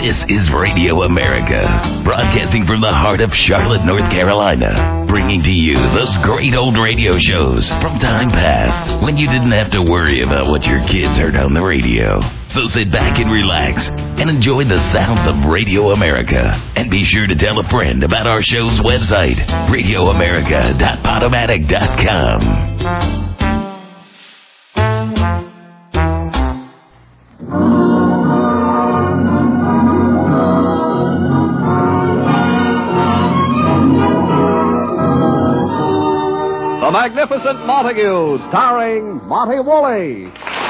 This is Radio America, broadcasting from the heart of Charlotte, North Carolina, bringing to you those great old radio shows from time past when you didn't have to worry about what your kids heard on the radio. So sit back and relax and enjoy the sounds of Radio America. And be sure to tell a friend about our show's website, radioamerica.podomatic.com. The Magnificent Montague, starring Monty Woolley.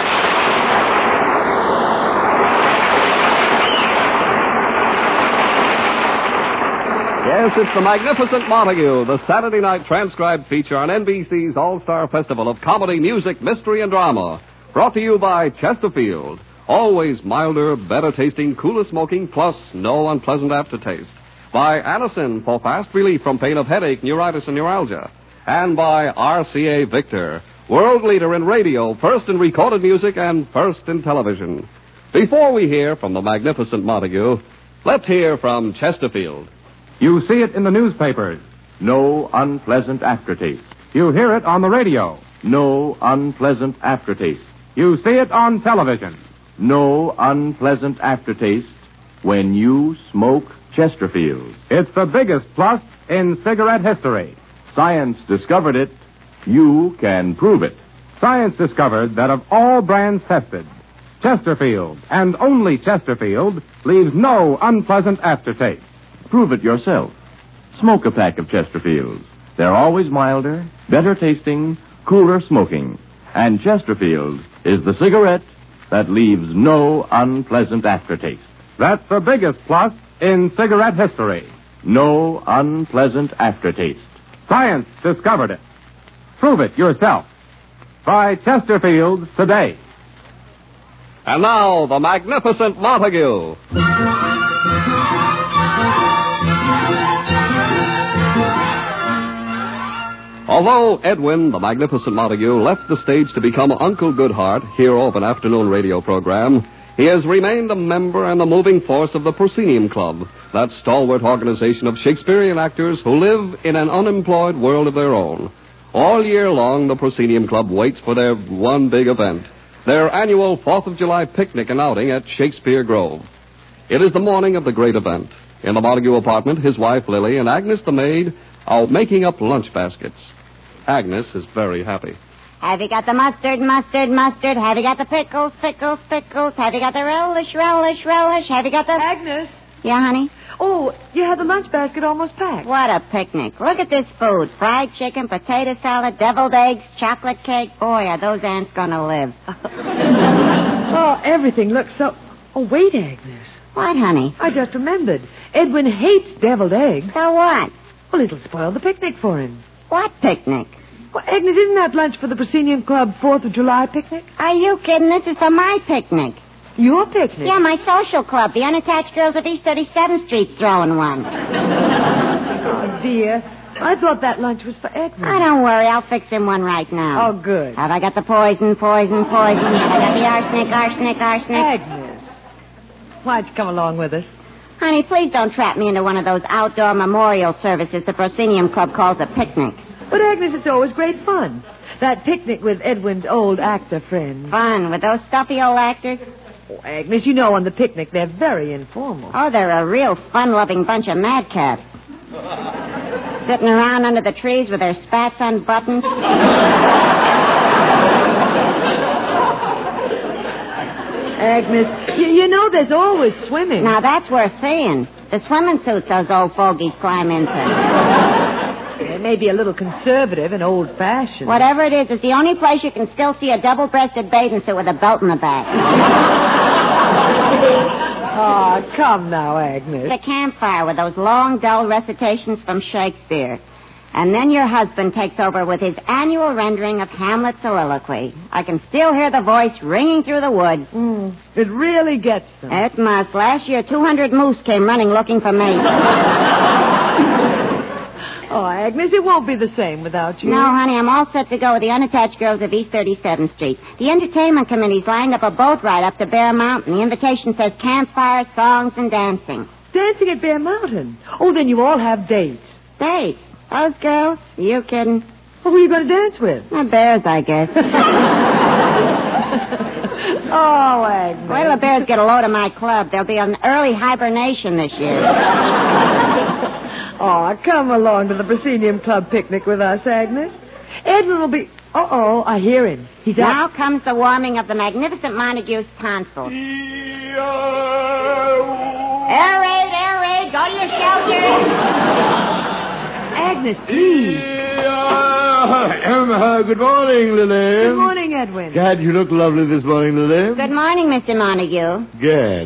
Yes, it's The Magnificent Montague, the Saturday night transcribed feature on NBC's All-Star Festival of Comedy, Music, Mystery, and Drama. Brought to you by Chesterfield. Always milder, better tasting, cooler smoking, plus no unpleasant aftertaste. By Anacin for fast relief from pain of headache, neuritis, and neuralgia. And by RCA Victor, world leader in radio, first in recorded music, and first in television. Before we hear from the Magnificent Montague, let's hear from Chesterfield. You see it in the newspapers. No unpleasant aftertaste. You hear it on the radio. No unpleasant aftertaste. You see it on television. No unpleasant aftertaste when you smoke Chesterfield. It's the biggest plus in cigarette history. Science discovered it. You can prove it. Science discovered that of all brands tested, Chesterfield, and only Chesterfield, leaves no unpleasant aftertaste. Prove it yourself. Smoke a pack of Chesterfields. They're always milder, better tasting, cooler smoking. And Chesterfield is the cigarette that leaves no unpleasant aftertaste. That's the biggest plus in cigarette history. No unpleasant aftertaste. Science discovered it. Prove it yourself. Try Chesterfield today. And now, the Magnificent Montague. Although Edwin, the Magnificent Montague, left the stage to become Uncle Goodhart, hero of an afternoon radio program, he has remained a member and the moving force of the Proscenium Club, that stalwart organization of Shakespearean actors who live in an unemployed world of their own. All year long, the Proscenium Club waits for their one big event, their annual 4th of July picnic and outing at Shakespeare Grove. It is the morning of the great event. In the Montague apartment, his wife, Lily, and Agnes, the maid, are making up lunch baskets. Agnes is very happy. Have you got the mustard, mustard, mustard? Have you got the pickles, pickles, pickles? Have you got the relish, relish, relish? Have you got the... Agnes? Yeah, honey? Oh, you have the lunch basket almost packed. What a picnic. Look at this food. Fried chicken, potato salad, deviled eggs, chocolate cake. Boy, are those ants going to live. Oh, everything looks so... Oh, wait, Agnes. What, honey? I just remembered. Edwin hates deviled eggs. So what? Well, it'll spoil the picnic for him. What picnic? Well, Agnes, isn't that lunch for the Proscenium Club 4th of July picnic? Are you kidding? This is for my picnic. Your picnic? Yeah, my social club. The Unattached Girls of East 37th Street's throwing one. Oh, dear. I thought that lunch was for Edwin. Oh, don't worry. I'll fix him one right now. Oh, good. Have I got the poison, poison, poison? Have I got the arsenic, arsenic, arsenic? Agnes, why'd you come along with us? Honey, please don't trap me into one of those outdoor memorial services the Proscenium Club calls a picnic. But, Agnes, it's always great fun. That picnic with Edwin's old actor friends. Fun with those stuffy old actors? Oh, Agnes, you know on the picnic they're very informal. Oh, they're a real fun-loving bunch of madcaps. Sitting around under the trees with their spats unbuttoned. Agnes, you know there's always swimming. Now, that's worth seeing. The swimming suits those old fogies climb into. They may be a little conservative and old-fashioned. Whatever it is, it's the only place you can still see a double-breasted bathing suit with a belt in the back. Oh, come now, Agnes. The campfire with those long, dull recitations from Shakespeare. And then your husband takes over with his annual rendering of Hamlet's soliloquy. I can still hear the voice ringing through the woods. It really gets them. It must. Last year, 200 moose came running looking for me. Oh, Agnes, it won't be the same without you. No, honey, I'm all set to go with the unattached girls of East 37th Street. The entertainment committee's lined up a boat ride up to Bear Mountain. The invitation says campfire, songs, and dancing. Dancing at Bear Mountain? Oh, then you all have dates. Dates? Those girls? Are you kidding? Well, who are you going to dance with? The bears, I guess. Oh, Agnes. Wait till the bears get a load of my club. There'll be an early hibernation this year. Oh, come along to the Proscenium Club picnic with us, Agnes. Edwin will be... Uh-oh, I hear him. He's Now out. comes the warming of the magnificent Montague's tonsils. Air raid, go to your shelter. Agnes, please. Good morning, Lily. Good morning, Edwin. Gad, you look lovely this morning, Lily. Good morning, Mr. Montague. Gad.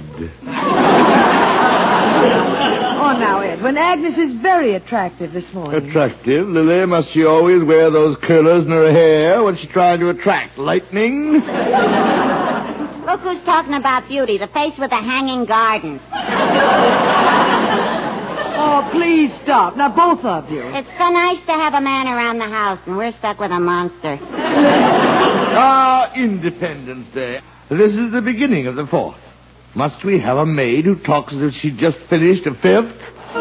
Oh, now, Edwin, Agnes is very attractive this morning. Attractive, Lily. Must she always wear those curlers in her hair? What's she trying to attract? Lightning? Look who's talking about beauty, the face with the hanging gardens. Oh, please stop. Now, both of you. It's so nice to have a man around the house, and we're stuck with a monster. Independence Day. This is the beginning of the 4th. Must we have a maid who talks as if she'd just finished a 5th?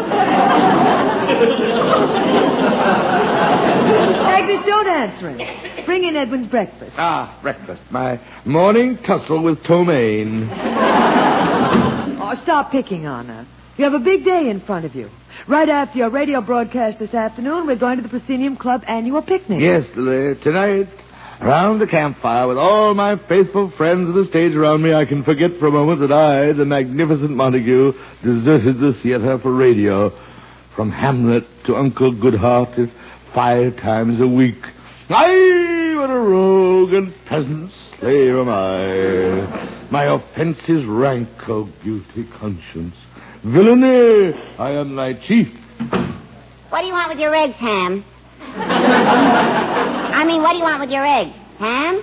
Agnes, don't answer him. Bring in Edwin's breakfast. Breakfast. My morning tussle with Tomaine. Oh, stop picking on her. You have a big day in front of you. Right after your radio broadcast this afternoon, we're going to the Proscenium Club annual picnic. Yes, Lily. Tonight, around the campfire with all my faithful friends of the stage around me, I can forget for a moment that I, the magnificent Montague, deserted the theater for radio. From Hamlet to Uncle Goodhart, 5 times a week. Aye, what a rogue and peasant slayer am I. My offense is rank, O guilty conscience. Villainy, I am thy chief. What do you want with your eggs, Ham? I mean, what do you want with your eggs? Ham?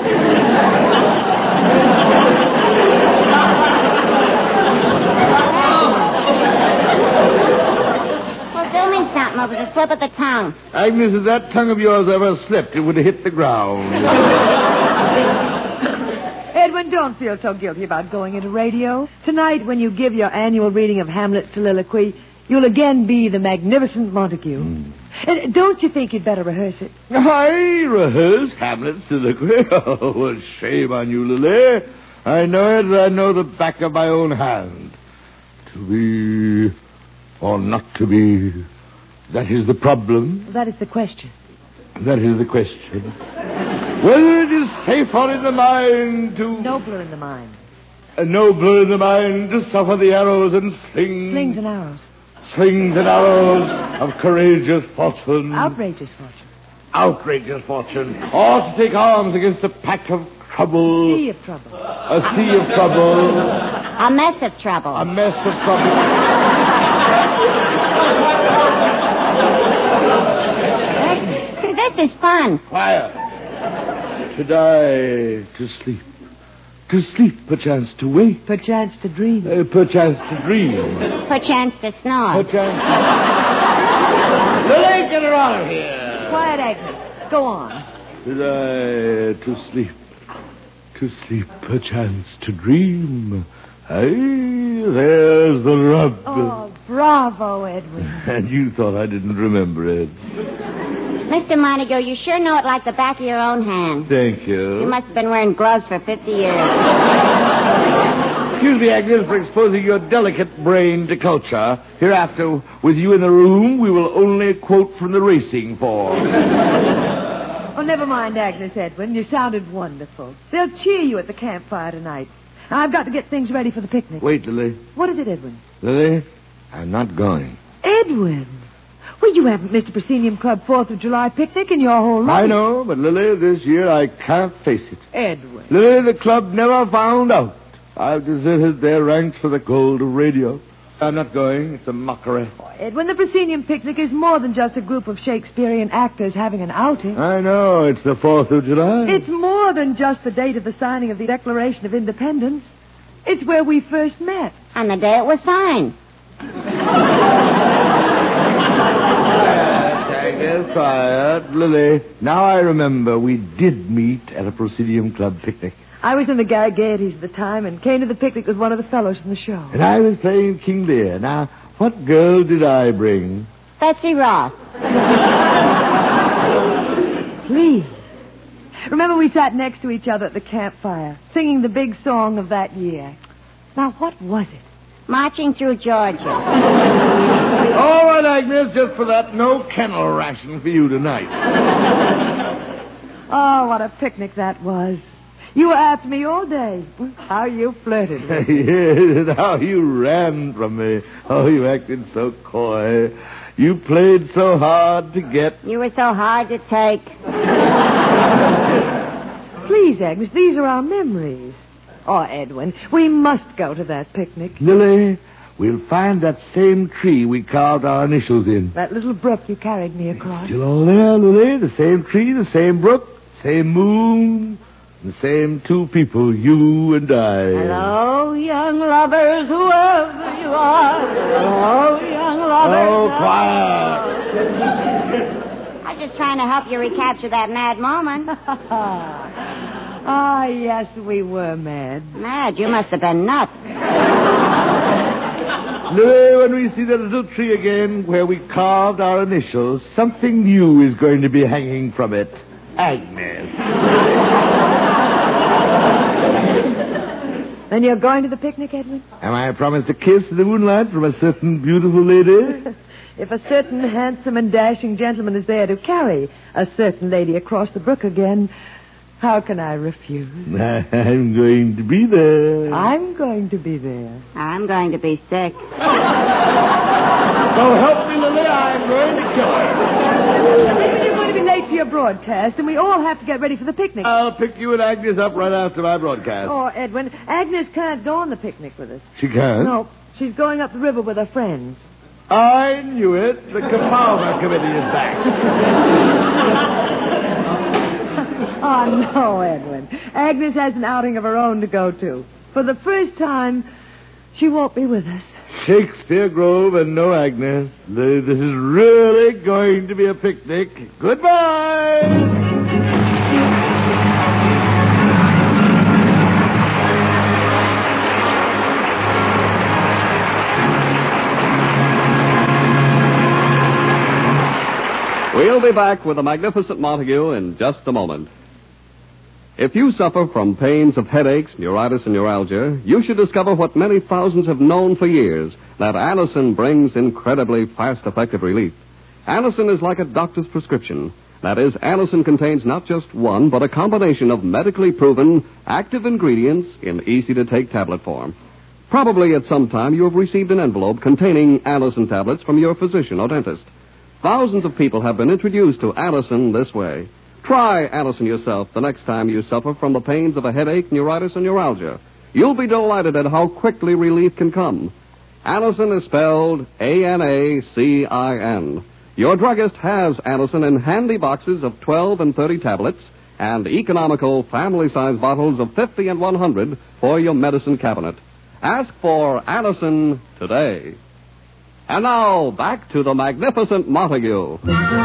Well, do me something over the slip of the tongue. Agnes, if that tongue of yours ever slipped, it would have hit the ground. Edwin, don't feel so guilty about going into radio. Tonight, when you give your annual reading of Hamlet's soliloquy, you'll again be the magnificent Montague. And don't you think you'd better rehearse it? I rehearse Hamlet's soliloquy. Oh, what shame on you, Lily. I know it, I know the back of my own hand. To be or not to be, that is the problem. That is the question. That is the question. Whether it is safer in the mind to... Nobler in the mind. Nobler in the mind to suffer the arrows and slings... Slings and arrows. Slings and arrows of courageous fortune. Outrageous fortune. Outrageous fortune. Or to take arms against a pack of trouble. Sea of trouble. A sea of trouble. A mess of trouble. A mess of trouble. This is fun. Quiet. To die, to sleep. To sleep, perchance to wake. Perchance to dream. Perchance to dream. Perchance to snore. Perchance to... Lily, get her out of here. Quiet, Agnes. Go on. To die, to sleep. To sleep, perchance to dream. Aye, there's the rub. Oh, bravo, Edwin. And you thought I didn't remember it. Mr. Montague, you sure know it like the back of your own hand. Thank you. You must have been wearing gloves for 50 years. Excuse me, Agnes, for exposing your delicate brain to culture. Hereafter, with you in the room, we will only quote from the racing form. Oh, never mind, Agnes, Edwin. You sounded wonderful. They'll cheer you at the campfire tonight. I've got to get things ready for the picnic. Wait, Lily. What is it, Edwin? Lily, I'm not going. Edwin! Well, you haven't missed a Proscenium Club 4th of July picnic in your whole life. I know, but Lily, this year I can't face it. Edwin. Lily, the club never found out. I've deserted their ranks for the gold of radio. I'm not going. It's a mockery. Edwin, the Proscenium picnic is more than just a group of Shakespearean actors having an outing. I know. It's the 4th of July. It's more than just the date of the signing of the Declaration of Independence. It's where we first met. On the day it was signed. Agnes, quiet. Lily, now I remember we did meet at a Proscenium Club picnic. I was in the Gaieties at the time and came to the picnic with one of the fellows from the show. And I was playing King Lear. Now, what girl did I bring? Betsy Ross. Please. Remember we sat next to each other at the campfire, singing the big song of that year. Now, what was it? Marching through Georgia. All right, Agnes, just for that, no kennel ration for you tonight. Oh, what a picnic that was. You were after me all day. How you flirted with me. Yes, how you ran from me. Oh, you acted so coy. You played so hard to get. You were so hard to take. Please, Agnes, these are our memories. Oh, Edwin, we must go to that picnic. Lily, we'll find that same tree we carved our initials in. That little brook you carried me across. Still all there, Lily. The same tree, the same brook, same moon, the same two people, you and I. Hello, young lovers, whoever you are. Hello, young lovers. Oh, quiet. I'm just trying to help you recapture that mad moment. Ah, yes, we were mad. Mad? You must have been nuts. Lily, when we see that little tree again where we carved our initials, something new is going to be hanging from it. Agnes. Then you're going to the picnic, Edwin? Am I promised a kiss in the moonlight from a certain beautiful lady? If a certain handsome and dashing gentleman is there to carry a certain lady across the brook again, how can I refuse? I'm going to be there. I'm going to be there. I'm going to be sick. So help me, Lily, I'm going to kill her. You're going to be late for your broadcast, and we all have to get ready for the picnic. I'll pick you and Agnes up right after my broadcast. Oh, Edwin, Agnes can't go on the picnic with us. She can't? No, she's going up the river with her friends. I knew it. The Kefauver Committee is back. Oh, no, Edwin. Agnes has an outing of her own to go to. For the first time, she won't be with us. Shakespeare Grove and no Agnes. This is really going to be a picnic. Goodbye. We'll be back with the Magnificent Montague in just a moment. If you suffer from pains of headaches, neuritis, and neuralgia, you should discover what many thousands have known for years, that Anacin brings incredibly fast, effective relief. Anacin is like a doctor's prescription. That is, Anacin contains not just one, but a combination of medically proven active ingredients in easy-to-take tablet form. Probably at some time you have received an envelope containing Anacin tablets from your physician or dentist. Thousands of people have been introduced to Anacin this way. Try Anacin yourself the next time you suffer from the pains of a headache, neuritis, and neuralgia. You'll be delighted at how quickly relief can come. Anacin is spelled Anacin. Your druggist has Anacin in handy boxes of 12 and 30 tablets and economical family-size bottles of 50 and 100 for your medicine cabinet. Ask for Anacin today. And now, back to the Magnificent Montague.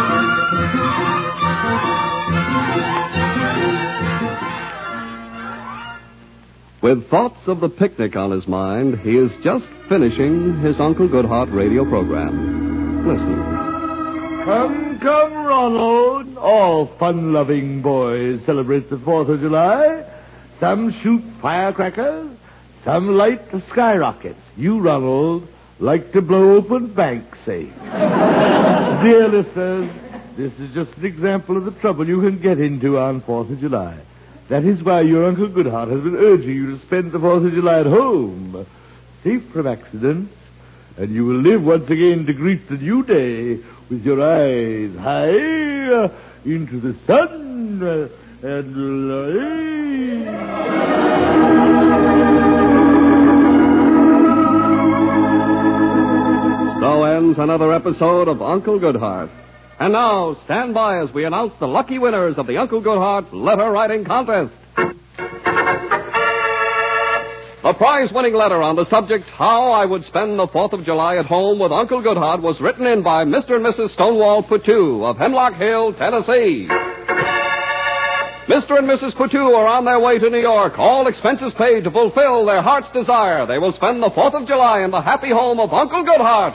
With thoughts of the picnic on his mind, he is just finishing his Uncle Goodhart radio program. Listen. Come, Ronald. All fun-loving boys celebrate the 4th of July. Some shoot firecrackers, some light the skyrockets. You, Ronald, like to blow open bank safes. Dear listeners, this is just an example of the trouble you can get into on 4th of July. That is why your Uncle Goodhart has been urging you to spend the 4th of July at home, safe from accidents, and you will live once again to greet the new day with your eyes high into the sun and light. So ends another episode of Uncle Goodhart. And now, stand by as we announce the lucky winners of the Uncle Goodhart Letter Writing Contest. The A prize-winning letter on the subject, How I Would Spend the 4th of July at Home with Uncle Goodhart, was written in by Mr. and Mrs. Stonewall Patu of Hemlock Hill, Tennessee. Mr. and Mrs. Patu are on their way to New York, all expenses paid to fulfill their heart's desire. They will spend the 4th of July in the happy home of Uncle Goodhart.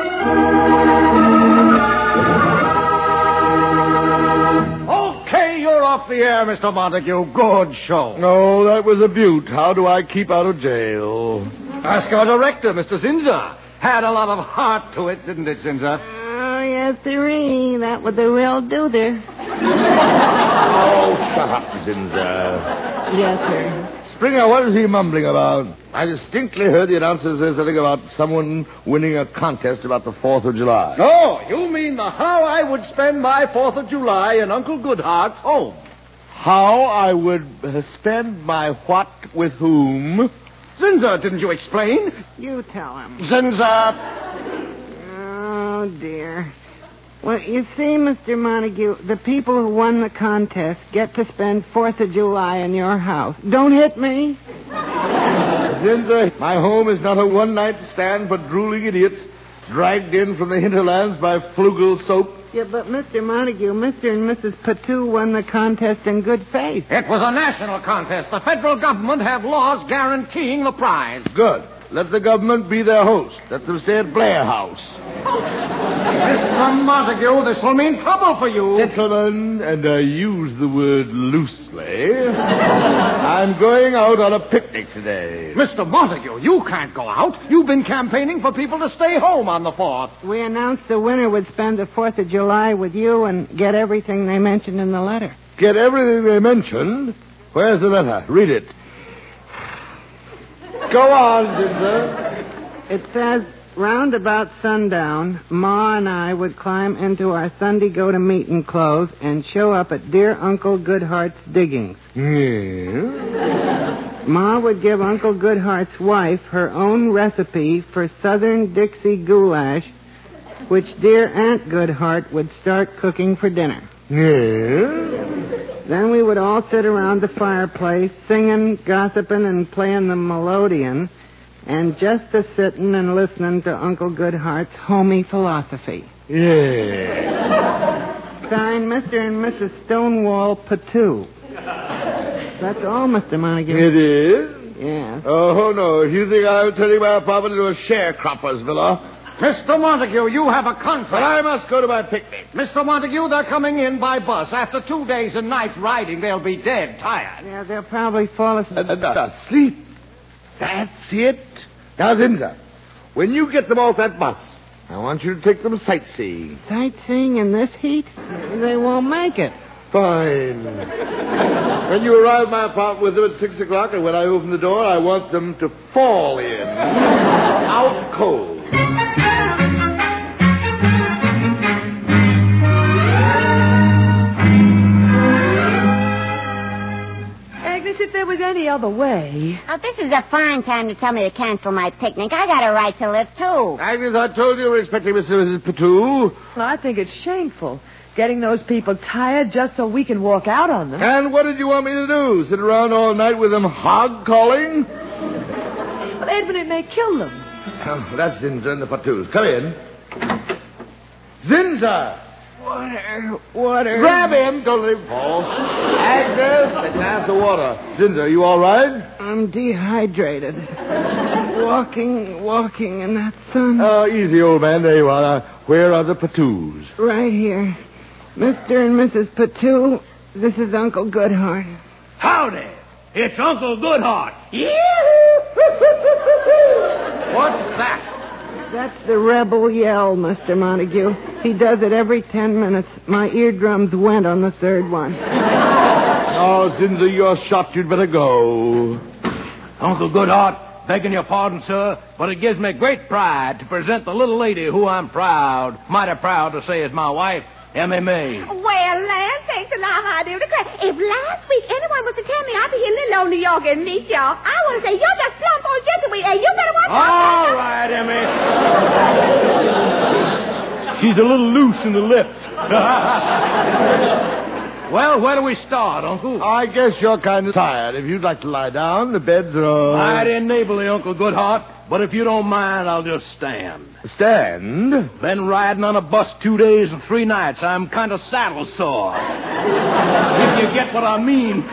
Okay, you're off the air, Mr. Montague. Good show. Oh, that was a beaut. How do I keep out of jail? Ask our director, Mr. Zinzer. Had a lot of heart to it, didn't it, Zinzer? Oh, yes, sirree. That was the real doother. Oh, shut up, Zinzer. Yes, sir. Springer, what is he mumbling about? I distinctly heard the announcer say something about someone winning a contest about the 4th of July. Oh, you mean the How I Would Spend My 4th of July in Uncle Goodhart's home. How I would spend my what with whom? Zinzer, didn't you explain? You tell him. Zinzer. Oh, dear. Well, you see, Mr. Montague, the people who won the contest get to spend 4th of July in your house. Don't hit me. Zinzer, my home is not a one-night stand for drooling idiots dragged in from the hinterlands by Flugel soap. Yeah, but Mr. Montague, Mr. and Mrs. Patu won the contest in good faith. It was a national contest. The federal government have laws guaranteeing the prize. Good. Let the government be their host. Let them stay at Blair House. Mr. Montague, this will mean trouble for you. Gentlemen, and I use the word loosely, I'm going out on a picnic today. Mr. Montague, you can't go out. You've been campaigning for people to stay home on the 4th. We announced the winner would spend the 4th of July with you and get everything they mentioned in the letter. Get everything they mentioned? Where's the letter? Read it. Go on, Zinzer. It says, round about sundown, Ma and I would climb into our Sunday go-to-meeting clothes and show up at dear Uncle Goodhart's diggings. Yeah. Ma would give Uncle Goodhart's wife her own recipe for Southern Dixie goulash, which dear Aunt Goodhart would start cooking for dinner. Yeah. Then we would all sit around the fireplace, singing, gossiping, and playing the melodeon, and just a-sitting and listening to Uncle Goodhart's homey philosophy. Yeah. Signed, Mr. and Mrs. Stonewall Patu. That's all, Mr. Montague. It is? Yes. Oh, no. If you think I'm turning my apartment into a sharecropper's villa... Mr. Montague, you have a contract. But I must go to my picnic. Mr. Montague, they're coming in by bus. After 2 days and nights riding, they'll be dead tired. Yeah, they'll probably fall asleep. Sleep. That's it. Now, Zinzer, when you get them off that bus, I want you to take them sightseeing. Sightseeing in this heat? They won't make it. Fine. When you arrive at my apartment with them at 6 o'clock, and when I open the door, I want them to fall in. Out cold. If there was any other way. Oh, this is a fine time to tell me to cancel my picnic. I got a right to live, too. Agnes, I told you we were expecting Mr. and Mrs. Patu. Well, I think it's shameful. Getting those people tired just so we can walk out on them. And what did you want me to do? Sit around all night with them hog-calling? But, Edwin, it may kill them. Oh, that's Zinzer and the Patus. Come in. Zinzer! Water. Grab him. Don't let him fall. Agnes, a glass of water. Zinzer, you all right? I'm dehydrated. Walking in that sun. Oh, easy, old man. There you are. Where are the Patus? Right here. Mr. and Mrs. Patu, this is Uncle Goodhart. Howdy. It's Uncle Goodhart. What's that? That's the rebel yell, Mr. Montague. He does it every 10 minutes. My eardrums went on the third one. Oh, Zinzer, you're shot. You'd better go. Uncle Goodhart, begging your pardon, sir, but it gives me great pride to present the little lady who I'm mighty proud to say is my wife, Emmy May. Well, Lance, thanks a lot, my dear. If last week anyone was to tell me I'd be here in little old New York and meet y'all, I would say you're just plumb full of gentlemen, and you better watch out. All right, Emmy. She's a little loose in the lips. Well, where do we start, Uncle? I guess you're kind of tired. If you'd like to lie down, the beds are all... Mighty neighborly, Uncle Goodhart. But if you don't mind, I'll just stand. Stand? Been riding on a bus 2 days and 3 nights. I'm kind of saddle sore. If you get what I mean.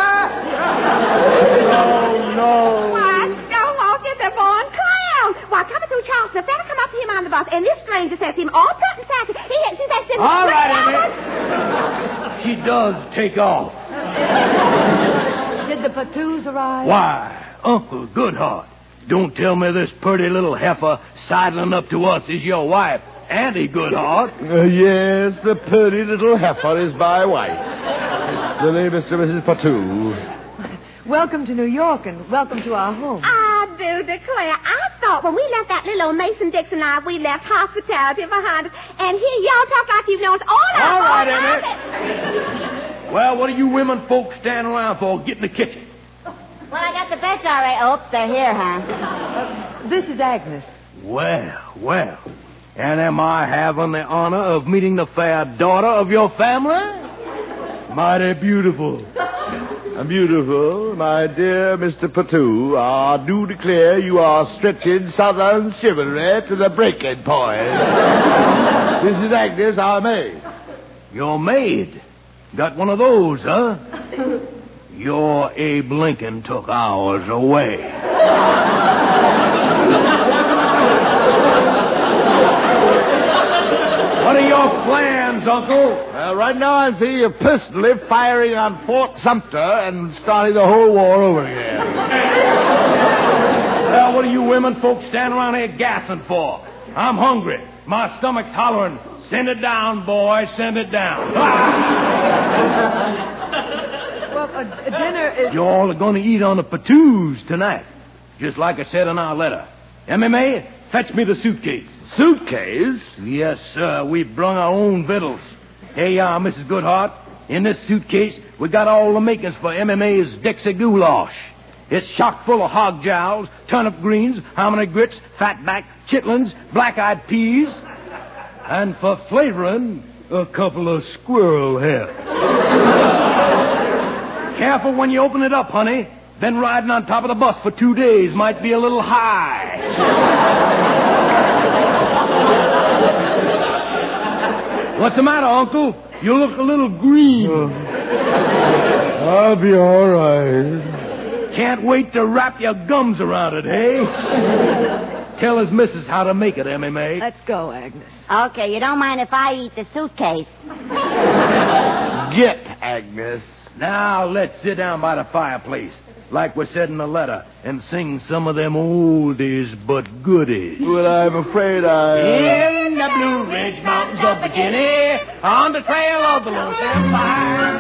No. Why, Stonewall, get the born clown. Why, coming through Charleston, a fella come up to him on the bus, and this stranger says to him, all put and sassy. He says to him... All right, Emmett. She does take off. Did the Patoos arrive? Why, Uncle Goodhart, don't tell me this pretty little heifer sidling up to us is your wife, Auntie Goodhart. Yes, the pretty little heifer is my wife. Lily, Mr. and Mrs. Patu. Welcome to New York and welcome to our home. I do declare, I thought when we left that little old Mason-Dixon life, we left hospitality behind us. And here y'all talk like you've known us all our All right, whole Emmett. lives. Well, what are you women folks standing around for? Get in the kitchen. Well, I got the beds all right. Oops, they're here, huh? This is Agnes. Well. And am I having the honor of meeting the fair daughter of your family? Mighty beautiful. Beautiful, my dear Mr. Patu. I do declare you are stretching southern chivalry to the breaking point. This is Agnes, our maid. Your maid? Got one of those, huh? Your Abe Lincoln took ours away. What are your plans, Uncle? Well, right now I'm thinking of personally firing on Fort Sumter and starting the whole war over again. Well, what are you women folks standing around here gassing for? I'm hungry. My stomach's hollering. Send it down, boy. Send it down. Well, dinner is... You all are going to eat on the Patoos tonight, just like I said in our letter. MMA, fetch me the suitcase. Suitcase? Yes, sir. We brung our own victuals. Here you are, Mrs. Goodhart. In this suitcase, we got all the makings for MMA's Dixie Goulash. It's chock full of hog jowls, turnip greens, hominy grits, fatback, chitlins, black-eyed peas, and for flavoring, a couple of squirrel heads. Careful when you open it up, honey. Been riding on top of the bus for 2 days. Might be a little high. What's the matter, Uncle? You look a little green. I'll be all right. Can't wait to wrap your gums around it, eh? Tell his missus how to make it, MMA. Let's go, Agnes. Okay, you don't mind if I eat the suitcase. Get, Agnes. Now, let's sit down by the fireplace, like we said in the letter, and sing some of them oldies but goodies. Well, I'm afraid In the Blue Ridge Mountains of Virginia, on the trail of the Lonesome Fire.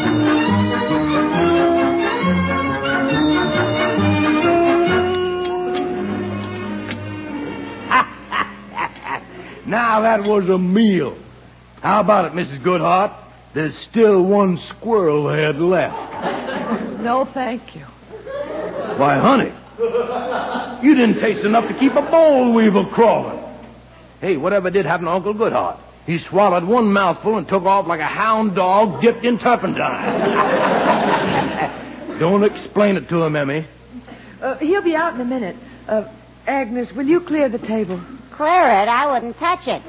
Now that was a meal. How about it, Mrs. Goodhart? There's still one squirrel head left. No, thank you. Why, honey, you didn't taste enough to keep a boll weevil crawling. Hey, whatever did happen to Uncle Goodhart? He swallowed one mouthful and took off like a hound dog dipped in turpentine. Don't explain it to him, Emmy. He'll be out in a minute. Agnes, will you clear the table? Clear it? I wouldn't touch it.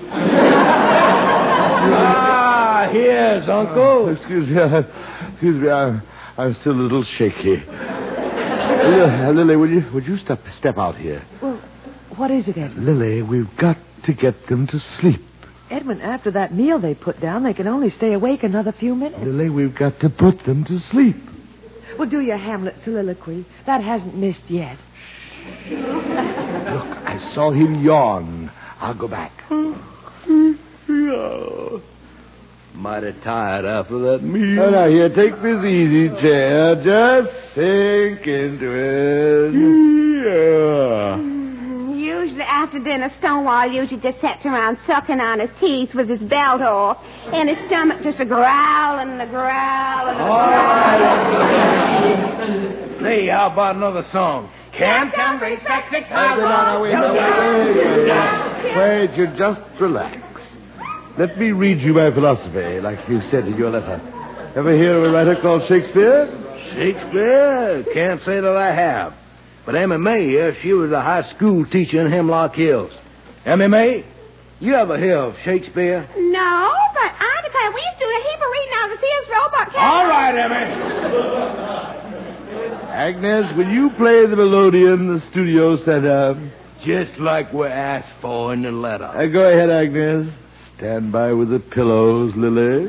Ah, here's Uncle. Excuse me, I'm still a little shaky. Lily, would you step out here? Well, what is it, Edwin? Lily, we've got to get them to sleep. Edwin, after that meal they put down, they can only stay awake another few minutes. Lily, we've got to put them to sleep. Well, do your Hamlet soliloquy. That hasn't missed yet. Look, I saw him yawn. I'll go back. Mighty tired after that meal. Now, here, take this easy chair. Just sink into it. Yeah. Usually after dinner, Stonewall usually just sits around sucking on his teeth with his belt off, and his stomach just a growling and a growling and a growling. Say, how about another song? Can't race back 6 miles. Wait, you just relax. Let me read you my philosophy, like you said in your letter. Ever hear of a writer called Shakespeare? Shakespeare? Can't say that I have. But MMA here, she was a high school teacher in Hemlock Hills. MMA, you ever hear of Shakespeare? No, but I declare we used to do a heap of reading out of the Sears Roebuck. All right, Emmy. Agnes, will you play the melodeon the studio set up? Just like we're asked for in the letter. Go ahead, Agnes. Stand by with the pillows, Lily.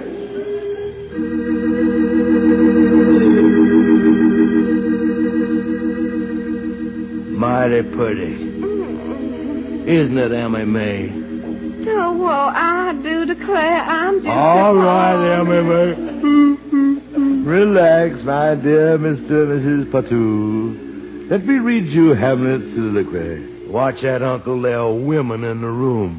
Mighty pretty. Isn't it, MMA? Oh, well, I do declare I'm just... All right, MMA. Relax, my dear Mr. and Mrs. Patou. Let me read you Hamlet's soliloquy. Watch that, Uncle. There are women in the room.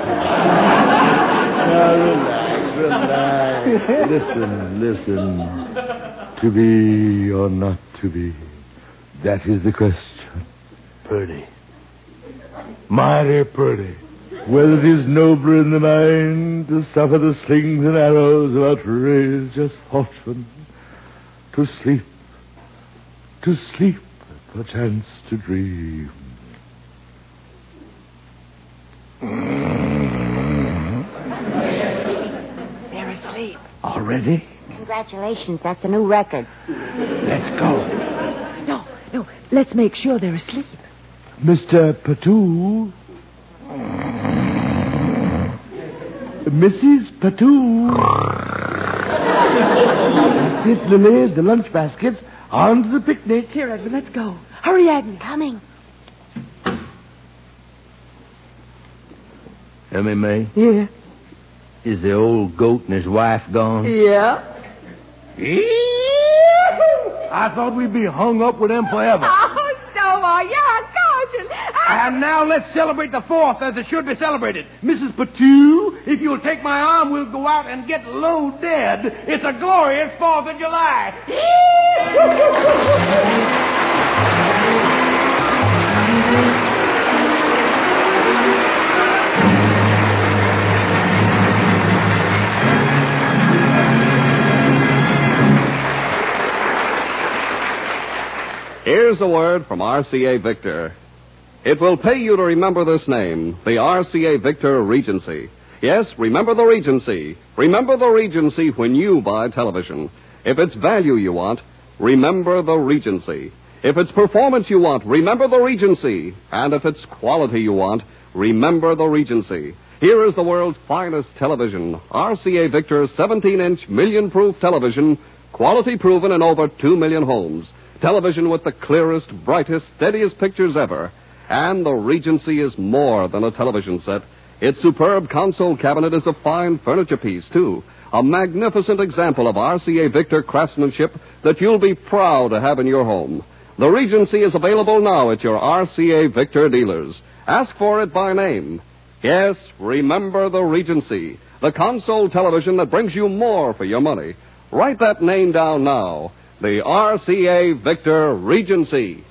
Now, relax. Listen. To be or not to be, that is the question. Pretty. Mighty pretty. Whether it is nobler in the mind to suffer the slings and arrows of outrageous fortune, to sleep, perchance to dream. They're asleep. Already? Congratulations, that's a new record. Let's go. No, let's make sure they're asleep. Mr. Patou. Mrs. Patou. That's it, Lily. The lunch baskets. On to the picnic. Here, Edwin, let's go. Hurry, Agnes. Coming. MMA, Yeah. is the old goat and his wife gone? Yeah. I thought we'd be hung up with them forever. Oh, Stonewall, you're gorgeous. And now let's celebrate the 4th as it should be celebrated. Mrs. Patou, if you'll take my arm, we'll go out and get low dead. It's a glorious 4th of July. Here's a word from RCA Victor. It will pay you to remember this name, the RCA Victor Regency. Yes, remember the Regency. Remember the Regency when you buy television. If it's value you want, remember the Regency. If it's performance you want, remember the Regency. And if it's quality you want, remember the Regency. Here is the world's finest television, RCA Victor 17-inch million-proof television, quality proven in over 2 million homes. Television with the clearest, brightest, steadiest pictures ever. And the Regency is more than a television set. Its superb console cabinet is a fine furniture piece, too. A magnificent example of RCA Victor craftsmanship that you'll be proud to have in your home. The Regency is available now at your RCA Victor dealers. Ask for it by name. Yes, remember the Regency, the console television that brings you more for your money. Write that name down now. The RCA Victor Regency.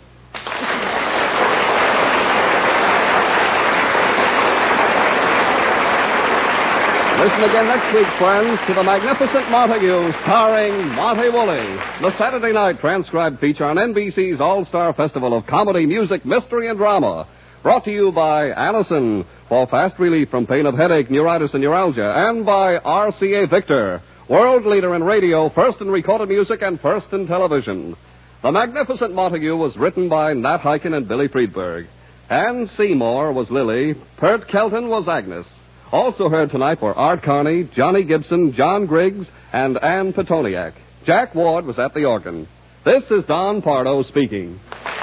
Listen again next week, friends, to The Magnificent Montague, starring Monty Woolley. The Saturday night transcribed feature on NBC's All-Star Festival of Comedy, Music, Mystery, and Drama. Brought to you by Anacin for fast relief from pain of headache, neuritis, and neuralgia, and by RCA Victor, world leader in radio, first in recorded music, and first in television. The Magnificent Montague was written by Nat Hiken and Billy Friedberg. Ann Seymour was Lily. Pert Kelton was Agnes. Also heard tonight were Art Carney, Johnny Gibson, John Griggs, and Ann Petoniak. Jack Ward was at the organ. This is Don Pardo speaking.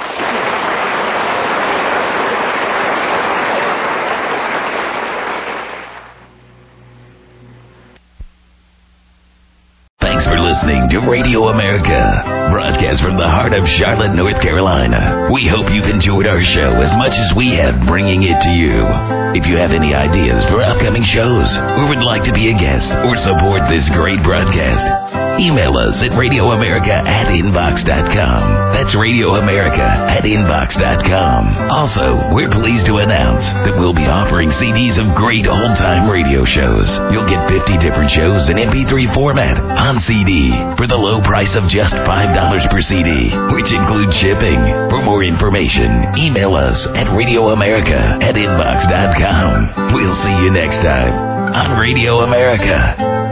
Thanks for listening to Radio America, broadcast from the heart of Charlotte, North Carolina. We hope you've enjoyed our show as much as we have bringing it to you. If you have any ideas for upcoming shows or would like to be a guest or support this great broadcast, Email us at RadioAmerica@inbox.com. That's RadioAmerica@inbox.com. Also, we're pleased to announce that we'll be offering CDs of great old-time radio shows. You'll get 50 different shows in MP3 format on CD for the low price of just $5 per CD, which includes shipping. For more information, email us at RadioAmerica@inbox.com. We'll see you next time on Radio America.